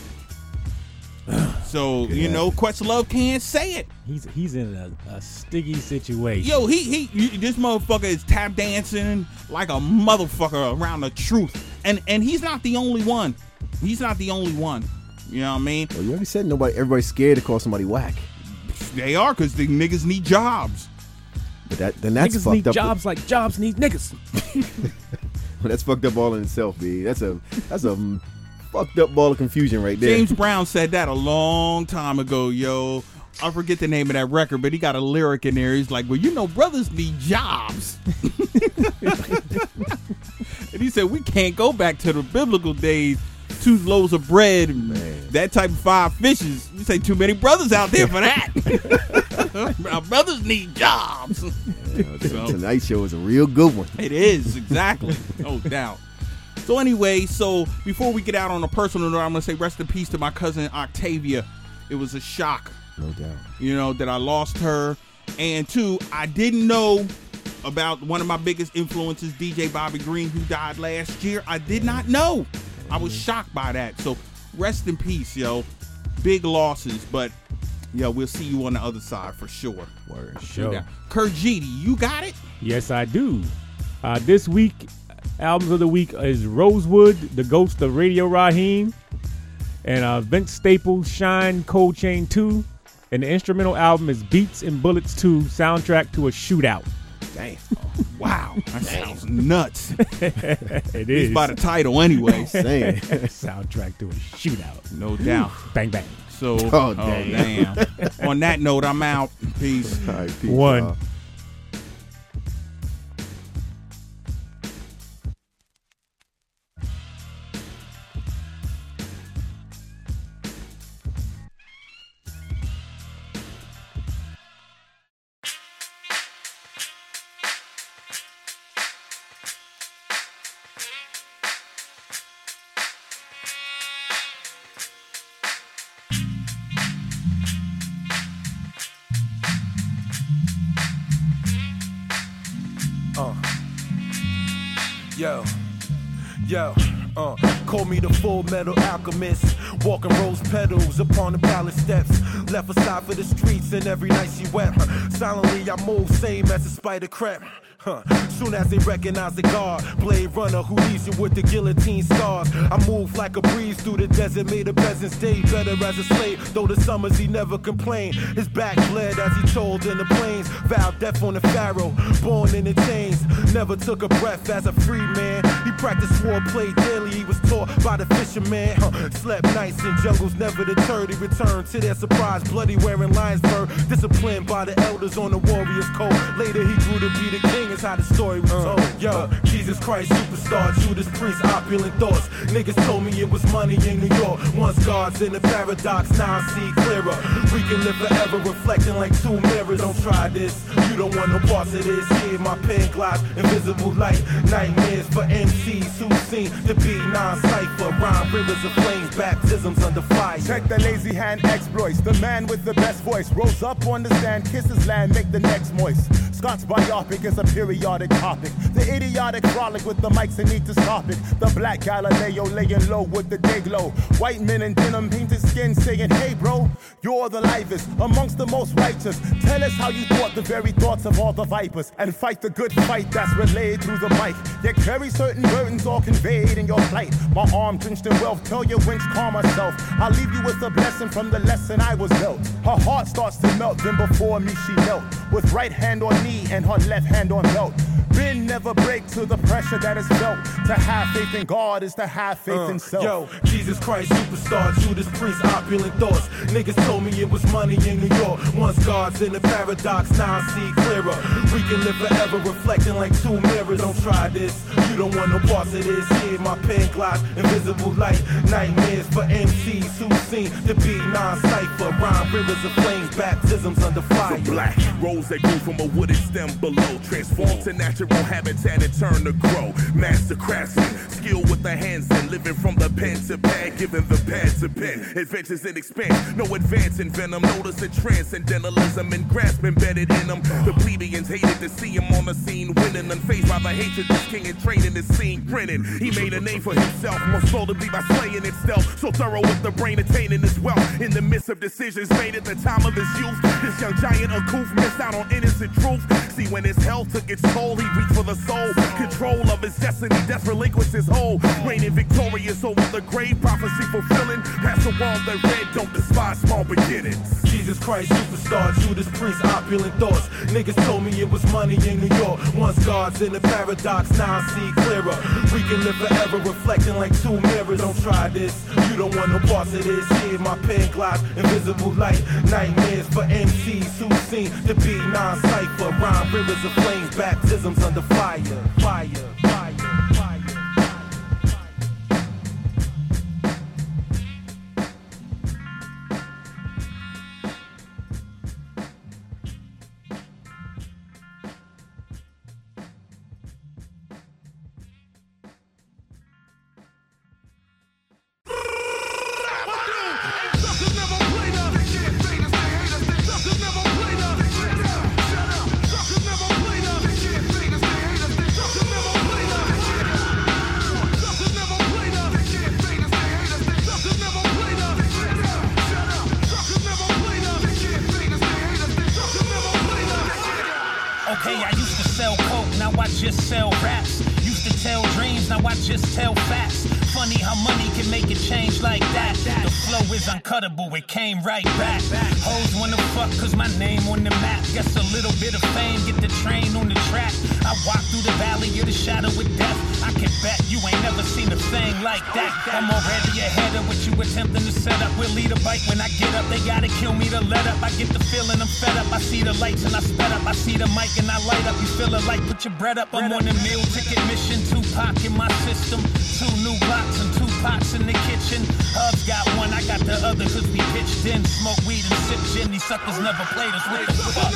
So, you know, Questlove can't say it. He's he's in a, a sticky situation. Yo, he he, you, this motherfucker is tap dancing like a motherfucker around the truth, and and he's not the only one. He's not the only one. You know what I mean? Well, you already said nobody. Everybody's scared to call somebody whack. They are, because the niggas need jobs. But that then that's Niggas fucked need up. jobs like jobs need niggas. That's fucked up all in itself, B. That's a that's a mm, fucked up ball of confusion right there. James Brown said that a long time ago, yo. I forget the name of that record, but he got a lyric in there. He's like, well, you know, brothers need jobs. And he said, we can't go back to the biblical days. Two loaves of bread and Man. that type of five fishes. You say too many brothers out there for that. Our brothers need jobs. Yeah, So- Tonight Show is a real good one. It is, exactly. No doubt. So anyway, so before we get out on a personal note, I'm going to say rest in peace to my cousin Octavia. It was a shock No doubt. You know, that I lost her. And two, I didn't know about one of my biggest influences, D J Bobby Green, who died last year. I did not know. I was shocked by that. So rest in peace, yo. Big losses, but yo, we'll see you on the other side for sure. Word, sure. Yeah. Kurt G D, you got it? Yes, I do. Uh, this week, albums of the week is Rosewood, The Ghost of Radio Raheem, and uh, Vince Staples' Shine, Cold Chain two. And the instrumental album is Beats and Bullets two, Soundtrack to a Shootout. Damn. Oh, wow. That sounds nuts. It It's is. by the title anyway. Saying. Soundtrack to a Shootout. No doubt. Bang, bang. So, Oh, oh, damn. damn. On that note, I'm out. Peace. All right, peace, One. y'all. Uh. Yo, yo, uh, call me the Full Metal Alchemist, walking rose petals upon the palace steps, left aside for the streets and every night she wept. Silently I move, same as a spider crept. Huh. Soon as they recognize the guard, Blade Runner who leaves you with the guillotine scars. I move like a breeze through the desert, made a peasant's day better as a slave. Though the summers he never complained, his back bled as he told in the plains. Vowed death on the pharaoh, born in the chains. Never took a breath as a free man. He practiced swordplay daily, he was taught by the fisherman. Huh. Slept nights in jungles, never deterred. He returned to their surprise, bloody wearing lion's fur. Disciplined by the elders on the warrior's code. Later he grew to be the king. Is how the story was told. Uh, yo, Jesus Christ, superstar, Judas Priest, opulent thoughts. Niggas told me it was money in New York. Once God's in the paradox, now I see clearer. We can live forever, reflecting like two mirrors. Don't try this, you don't want no parts of this. Here my pen glides, invisible light. Nightmares for M Cs who seem to be non-cypher. Rhyme rivers of flames, baptisms under fire. Check the lazy hand exploits. The man with the best voice rose up on the stand, kisses land, make the next moist. Scott's biopic is a periodic topic. The idiotic frolic with the mics and need to stop it. The black Galileo laying low with the day glow. White men in denim painted skin saying, hey bro, you're the livest amongst the most righteous. Tell us how you thought the very thoughts of all the vipers. And fight the good fight that's relayed through the mic. Yet carry certain burdens all conveyed in your plight. My arm drenched in wealth, tell your winch calm myself. I'll leave you with a blessing from the lesson I was dealt. Her heart starts to melt, then before me she knelt. With right hand on knee and her left hand on belt. Ben never break to the pressure that is felt. To have faith in God is to have faith Uh, in self. Yo, Jesus Christ, superstar, Judas Priest, opulent thoughts. Niggas told me it was money in New York. Once God's in the paradox, now I see clearer. We can live forever, reflecting like two mirrors. Don't try this, you don't want no parts of this. Here my pen glides, invisible light. Nightmares for M Cs who seem to be non-cypher. Rhyme rivers of flames, baptisms under fire. The black rose that grew from a wooded stem below, transformed to natural habitat and turn to grow. Master craftsman, skill with the hands and living from the pen to pad, giving the pad to pen. Adventures in expanse, no advance in venom. Notice a transcendentalism and grasp embedded in them. The plebeians hated to see him on the scene, winning, unfazed by the hatred this king and training the scene, grinning. He made a name for himself, most boldly by slaying itself. So thorough with the brain attaining his wealth. In the midst of decisions made at the time of his youth, this young giant uncouth missed out on innocent truth. See, when his health took its toll, he reached for the soul. Control of his destiny, death relinquished his hold. Reigning victorious over the grave, prophecy fulfilling. Past the wall that read, don't despise small beginnings. Jesus Christ, superstar, Judas Priest, opulent thoughts. Niggas told me it was money in New York. Once God's in the paradox, now I see clearer. We can live forever, reflecting like two mirrors. Don't try this, you don't want no parts of this. Here my pen glides, invisible light. Nightmares for M Cs who seem to be non-cypher. Rhyme rivers of flames, baptisms under fire. Fire, fire, fire. Suckers never play the sell raps. Used to tell dreams, now I just tell facts. Funny how money can make it change like that. The flow is uncuttable, it came right back. Hoes wanna fuck cause my name on the map. Guess a little bit of fame, get the train on the track. I walk through the valley of the shadow with death. I can bet you ain't never seen a thing like that. I'm already ahead of what you attempting to set up. We'll lead a bite when I get up. They gotta kill me to let up. I get the feeling I'm fed up. I see the lights and I sped up. I see the mic and I light up. You feel it like put your bread up. I'm on a meal ticket mission. Tupac in my system. Two new blocks and two pots in the kitchen. Hubs got one, I got the other cause we pitched in. Smoke weed and sip gin. These suckers never played us. What the fuck?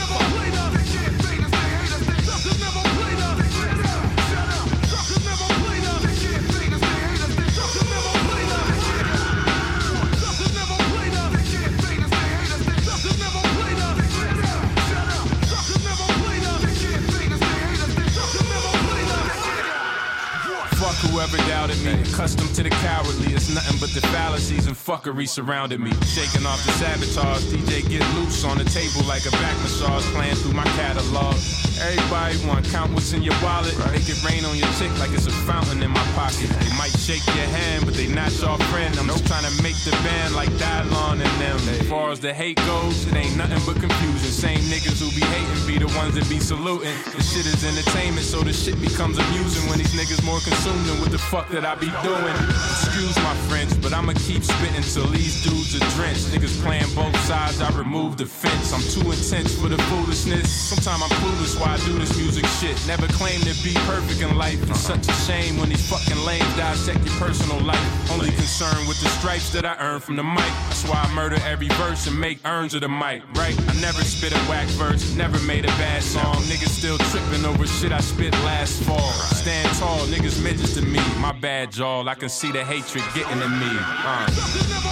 Whoever doubted me, accustomed to the cowardly, it's nothing but the fallacies and fuckery surrounded me. Shaking off the sabotage, D J get loose on the table like a back massage, playing through my catalog. Everybody want count what's in your wallet, make it rain on your chick like it's a fountain in my pocket. They might shake your hand, but they not your friend. I'm just trying to make the band like Dylon and them. As far as the hate goes, it ain't nothing but confusion. Same niggas who be hating be the ones that be saluting. The shit is entertainment, so the shit becomes amusing when these niggas more consumed than what the fuck that I be doing. Excuse my French, but I'ma keep spitting till these dudes are drenched. Niggas playing both sides, I remove the fence. I'm too intense for the foolishness. Sometimes I'm clueless why I do this music shit. Never claim to be perfect in life. It's such a shame when these fucking lames dissect your personal life. Only concerned with the stripes that I earn from the mic. That's why I murder every verse and make urns of the mic, right? I never spit a whack verse, never made a bad song. Niggas still tripping over shit I spit last fall. Stand tall, niggas midgets to me. My bad, y'all. I can see the hatred getting to me. Uh.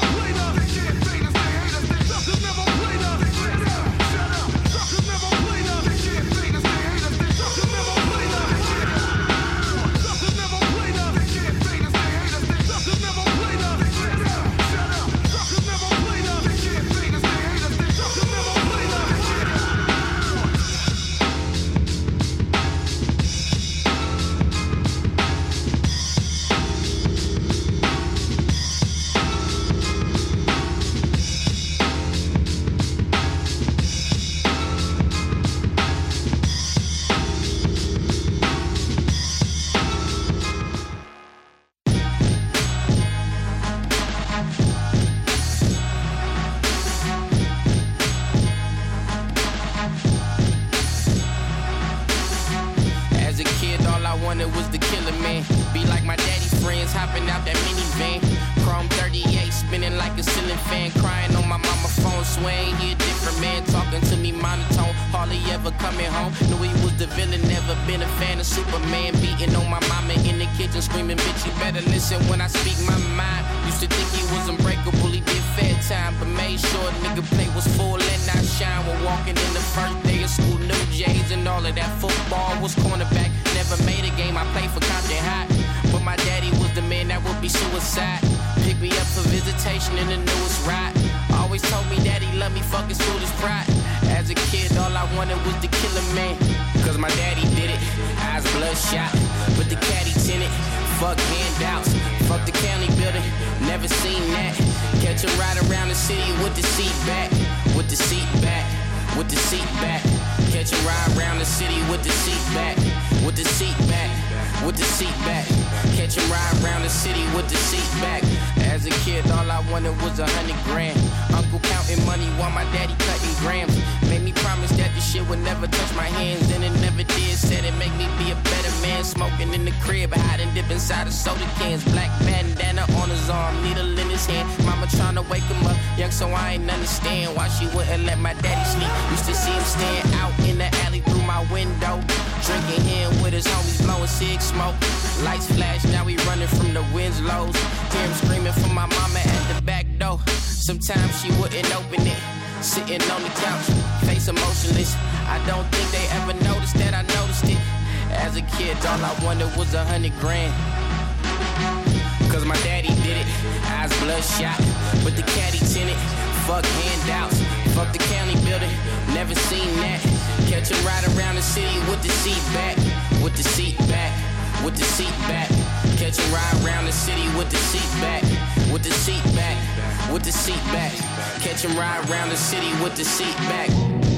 So I ain't understand why she wouldn't let my daddy sleep. Used to see him stand out in the alley through my window, drinking here with his homies, blowing cig smoke. Lights flash, now we running from the Winslows. Hear him screaming for my mama at the back door. Sometimes she wouldn't open it, sitting on the couch, face emotionless. I don't think they ever noticed that I noticed it. As a kid, all I wanted was a hundred grand. Cause my daddy did it, eyes bloodshot, with the caddy tinted. Fuck handouts, fuck the county building, never seen that. Catch a ride around the city with the seat back, with the seat back, with the seat back. Catch a ride around the city with the seat back, with the seat back, with the seat back. Catch a ride around the city with the seat back.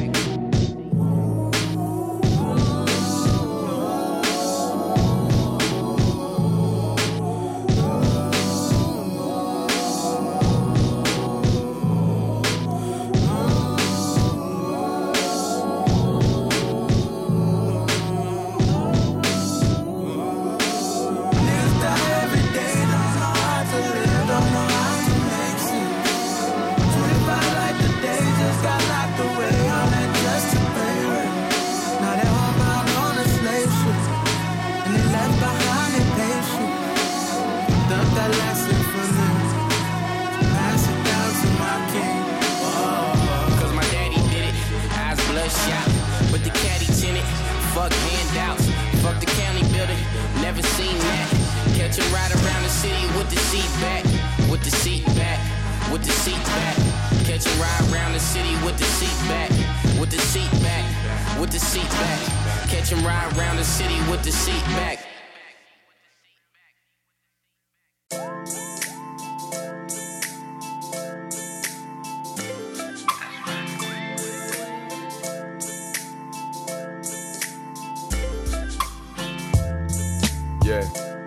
Yeah.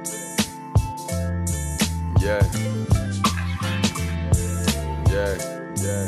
Yeah. Yeah. Yeah.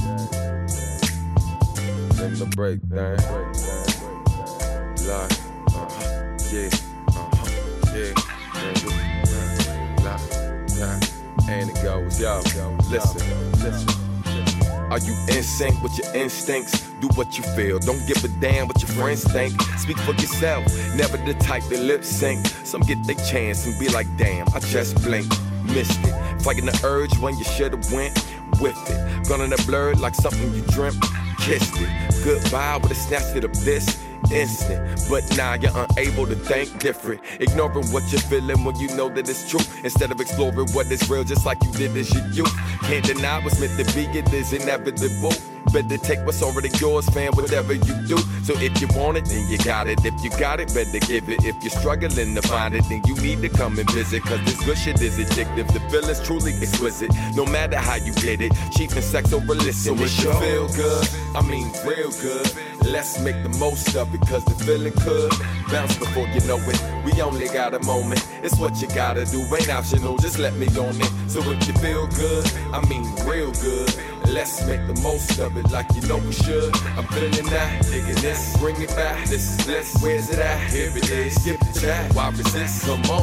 Bring the break down. Lock. Uh-huh. Yeah. Uh-huh. Yeah. Lock. Lock. And it goes, yo. Listen. Listen. Are you in sync with your instincts? Do what you feel, don't give a damn what your friends think. Speak for yourself, never the type that lip sync. Some get their chance and be like, damn, I just blinked, missed it. Fighting the urge when you should've went with it. Gone in the blurred like something you dreamt, kissed it. Goodbye with a snatch it of this instant. But now you're unable to think different. Ignoring what you're feeling when you know that it's true. Instead of exploring what is real just like you did as your youth. Can't deny what's meant to be, it is inevitable. Better take what's already yours, fam, whatever you do. So if you want it, then you got it. If you got it, better give it. If you're struggling to find it, then you need to come and visit. Cause this good shit is addictive. The feeling's truly exquisite. No matter how you get it. Chief and sex over listen. So it should feel good. I mean, real good. Let's make the most of it. Cause the feeling could bounce before you know it. We only got a moment. It's what you gotta do. Ain't optional. Just let me on it. So if you feel good, I mean, real good. Let's make the most of it like you know we should. I'm feeling that, digging this, bring it back. This is this, where's it at? Here it is, skip the chat, why resist? Come on.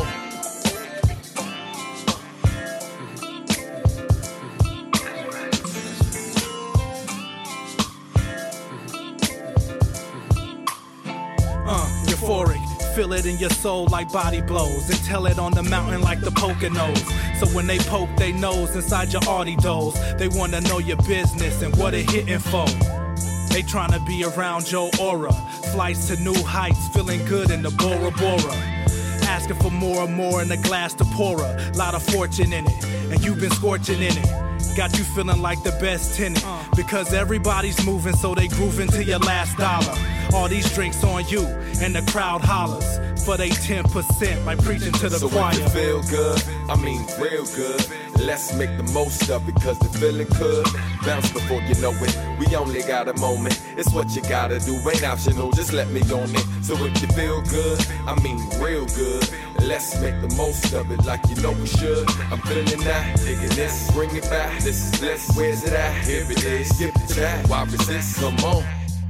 Uh, euphoric. Feel it in your soul like body blows and tell it on the mountain like the Poconos. So when they poke they nose inside your Audi doors, they wanna know your business and what it hitting for. They tryna be around your aura. Flights to new heights, feeling good in the Bora Bora. Asking for more and more in a glass to pour a lot of fortune in it, and you've been scorching in it. Got you feeling like the best tenant, because everybody's moving so they grooving to your last dollar. All these drinks on you, and the crowd hollers for they ten percent by preaching to the so choir. So if you feel good, I mean real good. Let's make the most of it, cause the feeling could bounce before you know it. We only got a moment, it's what you gotta do. Ain't optional, just let me on it. So if you feel good, I mean real good. Let's make the most of it like you know we should. I'm feeling that, digging this, bring it back. This is this, where's it at? Here it is, skip the chat, why resist? Come on.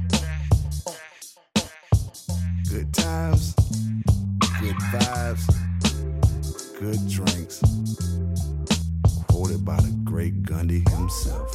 Good times, good vibes, good drinks. Quoted by the great Gundy himself.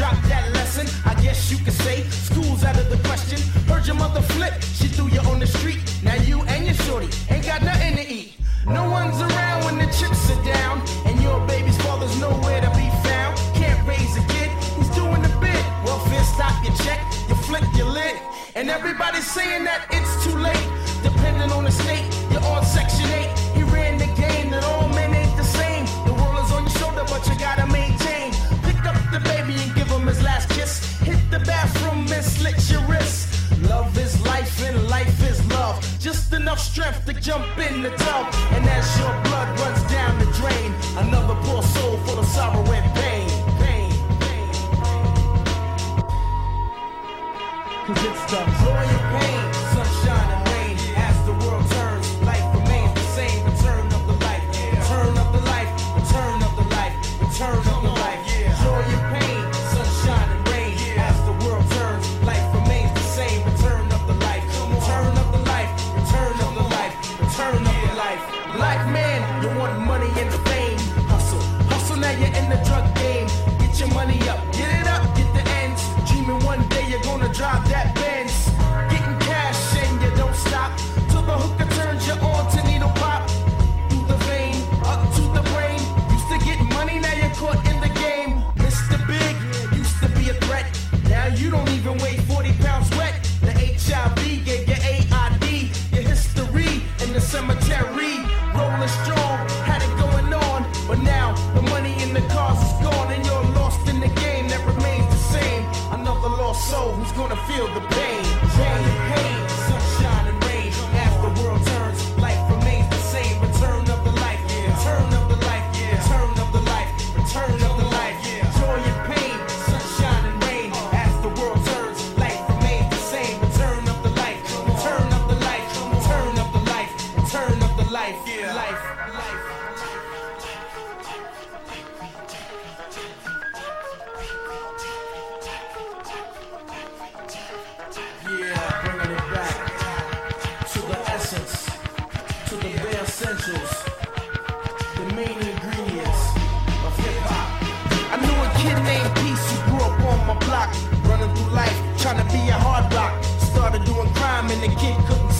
drop that lesson. I guess you could say school's out of the question. Heard your mother flip, she threw you on the street. Now you and your shorty ain't got nothing to eat. No one's around when the chips are down, and your baby's father's nowhere to be found. Can't raise a kid, he's doing the bit. Welfare stop your check, you flip your lid, and everybody's saying that it's too late. Depending on the state, you're on Section eight. He ran the game that all men ain't the same. The world is on your shoulder, but you gotta maintain. Pick up the baby and give him his last kiss. Hit the bathroom and slit your wrist. Love is life and life is love. Just enough strength to jump in the tub. And as your blood runs down the drain, another poor soul full of sorrow and pain. Pain, pain, pain. Cause it's the joy and pain, sunshine and rain. As the world turns, life remains the same. Return of the life, return of the life, return of the life, return of the life. Joy and pain, sunshine and rain. As the world turns, life remains the same. Return of the life, return of the life, return of the life, return of the life. Black man, you want money and fame. Hustle, hustle, now you're in the drug game. Get your money up, get it up, get the ends. Dreaming one day you're gonna drive that Benz. Getting cash and you don't stop till the hooker turns you on to needle pop. Through the vein, up to the brain. Used to get money, now you're caught in the game. Mister Big used to be a threat. Now you don't even weigh forty pounds wet. The H I V gave you A I D. Your history in the cemetery. Rolling strong, had it going on. But now the money in the cars is gone, and you're lost in the game that remains the same. Another lost soul who's gonna feel the pain. Pain, pain, sunshine and rain. As the world turns, life remains the same. Return of the life, return of the life, return of the life, return of the life. Joy and pain, sunshine and rain. As the world turns, life remains the same. Return of the life, return of the life, return of the life, return of the life, life, life. Yeah, bringing it back to the essence, to the bare essentials, the main ingredients of hip hop. I knew a kid named Peace who grew up on my block, running through life, trying to be a hard rock. Started doing crime and the kid couldn't